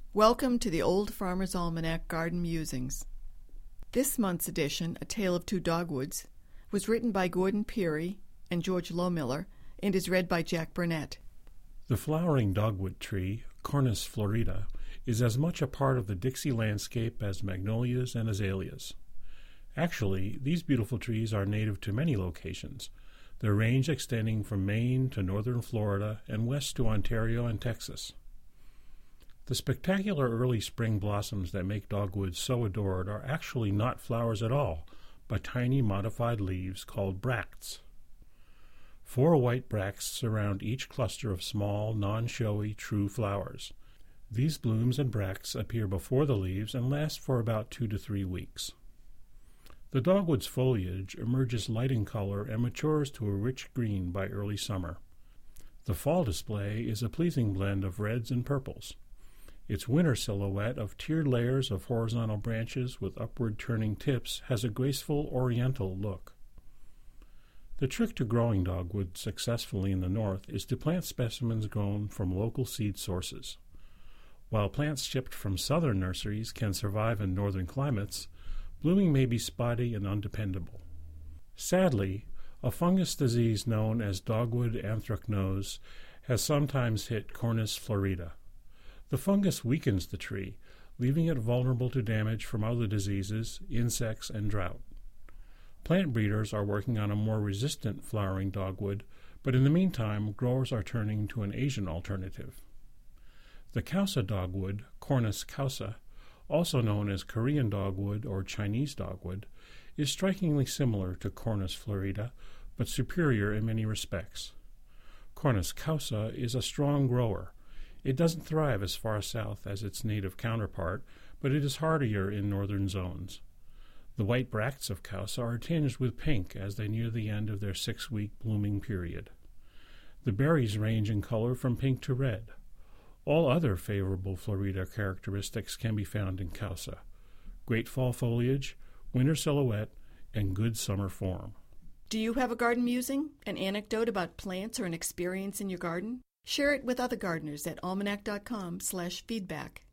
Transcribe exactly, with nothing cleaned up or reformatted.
Welcome to the Old Farmer's Almanac Garden Musings. This month's edition, A Tale of Two Dogwoods, was written by Gordon Peary and George Lohmiller and is read by Jack Burnett. The flowering dogwood tree, Cornus florida, is as much a part of the Dixie landscape as magnolias and azaleas. Actually, these beautiful trees are native to many locations, their range extending from Maine to northern Florida and west to Ontario and Texas. The spectacular early spring blossoms that make dogwoods so adored are actually not flowers at all, but tiny modified leaves called bracts. Four white bracts surround each cluster of small, non-showy, true flowers. These blooms and bracts appear before the leaves and last for about two to three weeks. The dogwood's foliage emerges light in color and matures to a rich green by early summer. The fall display is a pleasing blend of reds and purples. Its winter silhouette of tiered layers of horizontal branches with upward turning tips has a graceful oriental look. The trick to growing dogwood successfully in the north is to plant specimens grown from local seed sources. While plants shipped from southern nurseries can survive in northern climates, blooming may be spotty and undependable. Sadly, a fungus disease known as dogwood anthracnose has sometimes hit Cornus florida. The fungus weakens the tree, leaving it vulnerable to damage from other diseases, insects, and drought. Plant breeders are working on a more resistant flowering dogwood, but in the meantime, growers are turning to an Asian alternative. The Causa dogwood, Cornus causa, also known as Korean dogwood or Chinese dogwood, is strikingly similar to Cornus florida, but superior in many respects. Cornus causa is a strong grower. It doesn't thrive as far south as its native counterpart, but it is hardier in northern zones. The white bracts of Causa are tinged with pink as they near the end of their six-week blooming period. The berries range in color from pink to red. All other favorable Florida characteristics can be found in Causa: great fall foliage, winter silhouette, and good summer form. Do you have a garden musing, an anecdote about plants, or an experience in your garden? Share it with other gardeners at almanac dot com slash feedback.